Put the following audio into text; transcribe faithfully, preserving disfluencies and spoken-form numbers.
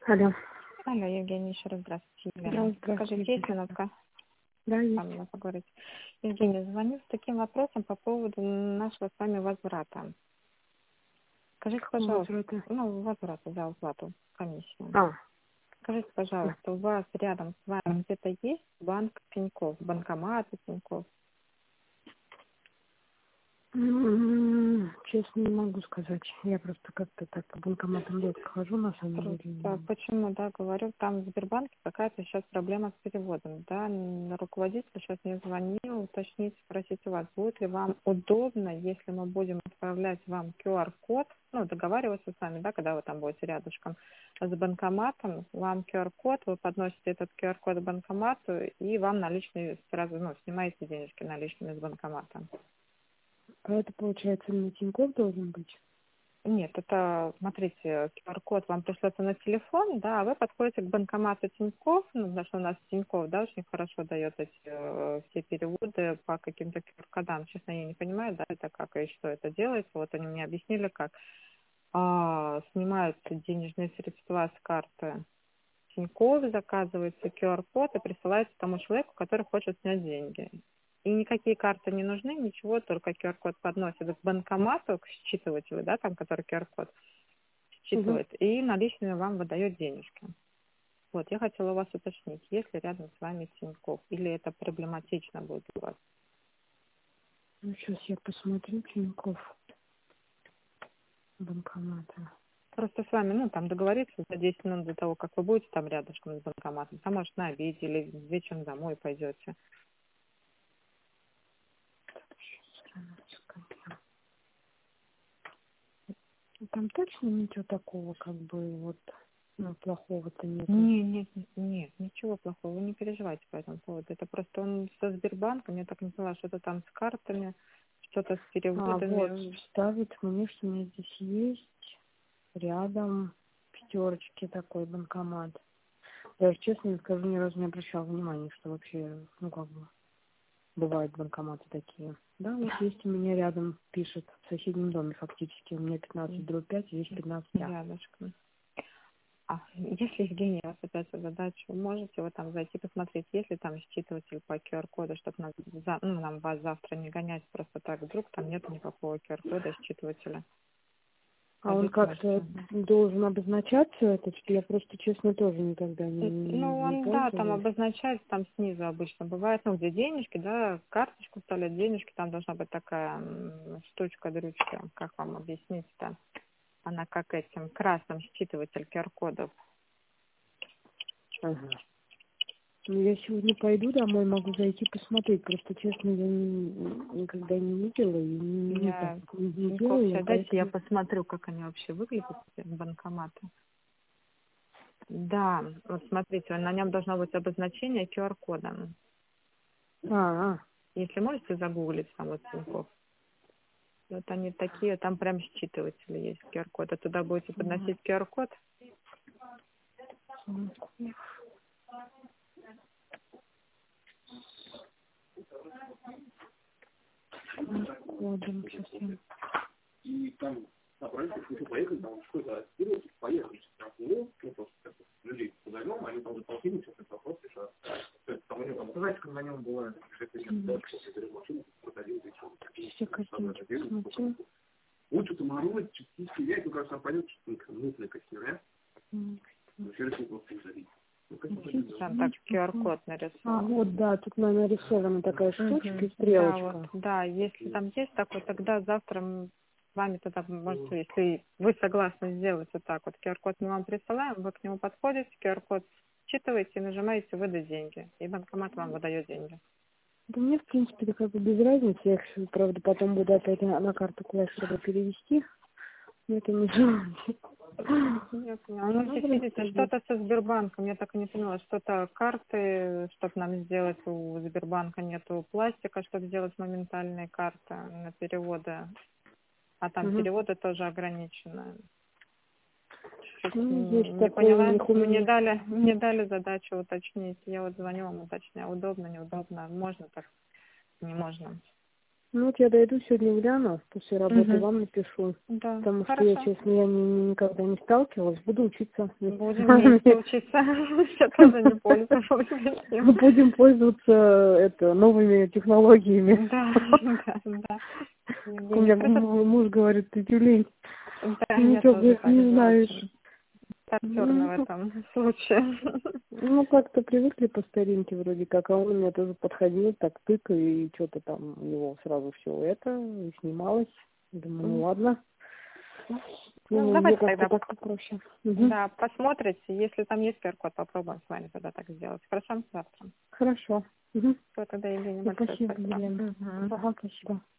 Алло. Алло, Евгений, еще раз здравствуйте. Да, Елена. здравствуйте. Скажите, есть минутка? Да, есть. Там мне поговорить. Евгений, звоню с таким вопросом по поводу нашего с вами возврата. Скажите, пожалуйста, Возврата. ну, возврата за уплату комиссии. А, Скажите, пожалуйста, у вас рядом с вами где-то есть банк Тинькофф, банкомат Тинькофф? м, честно не могу сказать. Я просто как-то так по банкоматам редко хожу, на самом Просто деле. почему, да, говорю, там в Сбербанке какая-то сейчас проблема с переводом, да, н- руководитель сейчас мне звонил, уточнить, спросить у вас, будет ли вам удобно, если мы будем отправлять вам ку ар код, ну, договариваться с вами, да, когда вы там будете рядышком с банкоматом, вам ку ар код, вы подносите этот ку ар код к банкомату, и вам наличные сразу, ну, снимаете денежки наличными с банкомата. А это, получается, на Тинькофф должен быть? Нет, это, смотрите, ку ар код вам пришлется на телефон, да, а вы подходите к банкомату Тинькофф, ну, потому что у нас Тинькофф, да, очень хорошо дает эти э, все переводы по каким-то ку ар кодам. Честно, я не понимаю, да, это как и что это делается. Вот они мне объяснили, как а, снимаются денежные средства с карты Тинькофф, заказывается ку ар код и присылается тому человеку, который хочет снять деньги. И никакие карты не нужны, ничего, только ку ар код подносит к банкомату, к считывателю, да, там, который ку ар код Угу. считывает, и наличными вам выдает денежки. Вот, я хотела у вас уточнить, есть ли рядом с вами Тинькофф, или это проблематично будет у вас? Ну, сейчас я посмотрю Тинькофф банкомата. Просто с вами, ну, там договориться за десять минут до того, как вы будете там рядышком с банкоматом, а может на обеде или вечером домой пойдете. Там точно ничего такого, как бы, вот, ну, плохого-то нету? Нет, нет, нет, нет, ничего плохого, вы не переживайте по этому поводу. Это просто он со Сбербанком, я так не поняла, что-то там с картами, что-то с А, вот, переводами. вставить мне, что у меня здесь есть рядом в пятерочке такой банкомат. Я, честно не скажу, ни разу не обращала внимания, что вообще, ну, как бы, бывают банкоматы такие. Да, вот есть у меня рядом, пишет, в соседнем доме фактически. У меня пятнадцать дробь пять, здесь пятнадцать А. Рядышком. А, если, Евгений, я вас опять задачу, вы можете вы там зайти посмотреть, есть ли там считыватель по ку ар коду, чтобы нам, за, ну, нам вас завтра не гонять просто так, вдруг там нет никакого ку ар кода считывателя. А он Скажите, как-то может, должен обозначаться, этот, что я просто, честно, тоже никогда не, Э, не, ну, не он, да, там пользовалась. обозначается, там снизу обычно бывает, ну, где денежки, да, карточку вставлять денежки, там должна быть такая м, штучка, дрючка, как вам объяснить-то? Она как этим красным считыватель ку ар кодов. Ага. Ну, я сегодня пойду домой, могу зайти посмотреть. Просто, честно, я ни- никогда не видела и не, не так Я не, не Тинькофф, делала, сейчас дайте я поэтому... посмотрю, как они вообще выглядят, эти банкоматы. Да, вот смотрите, на нем должно быть обозначение ку ар кодом. А, а. Если можете загуглить там вот Тинькофф. Вот они такие, там прям считыватели есть ку ар кода. Туда будете подносить ку ар код. Кодом сейчас я... Сейчас я картинки посмотрю. М. Там так ку ар код А, нарисован. вот, да, тут нарисована такая штучка и Мгм. Да, вот, стрелочка. да, если там есть такой, тогда завтра м, с вами тогда можете, если вы согласны сделать вот так вот, ку ар код мы вам присылаем, вы к нему подходите, ку ар код считываете и нажимаете выдать деньги, и банкомат вам выдает деньги. Да мне, в принципе, это как бы без разницы. Я, их, правда, потом буду опять на, на карту куда чтобы перевести. Но это не желание. Я поняла. Ну, здесь, Ну, видите, что-то со Сбербанком, я так и не поняла, что-то карты, чтобы нам сделать, у Сбербанка нету пластика, чтобы сделать моментальные карты на переводы, а там угу. переводы тоже ограничены. Чуть Ну, есть не такой у поняла, них у мне меня. дали, мне дали задачу уточнить, я вот звоню вам уточняю, удобно, неудобно, можно так, не можно. Ну вот я дойду сегодня гляну, после работы Мгм. вам напишу. Да, Потому что я, хорошо. честно, я ни- ни- никогда не сталкивалась. Буду учиться вместе с Будем вами. вместе учиться. Я тоже не пользуюсь этим. Будем пользоваться это, новыми технологиями. Да, да, да. У меня Евгения, просто, м- муж говорит, ты тюлень, да, я ничего, тоже говорит, так не же знаешь. очень стартерна в Ну, этом случае. ну, как-то привыкли по старинке вроде как, а он у меня тоже подходил, так тык, и что-то там у него сразу все это, и снималось. Думаю, ну ладно. Ну, Ну, мне давайте как-то тогда, так-то проще. Мгм. да, посмотрите. Если там есть q ар-код, попробуем с вами тогда так сделать. Хорошо? Завтра. Хорошо. Мгм. Все, тогда, Евгения, Ну, большое спасибо, спасибо. Елена. Мгм. Ага, спасибо.